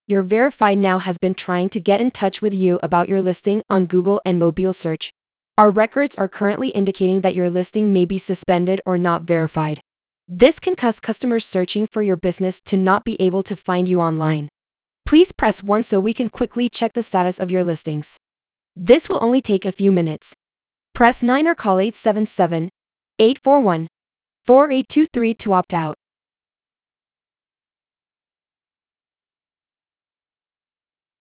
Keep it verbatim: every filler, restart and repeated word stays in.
Your verified now has been trying to get in touch with you about your listing on Google and mobile search. Our records are currently indicating that your listing may be suspended or not verified. This can cause customers searching for your business to not be able to find you online. Please press one so we can quickly check the status of your listings. This will only take a few minutes. Press nine or call eight seven seven, eight four one, four eight two three to opt out.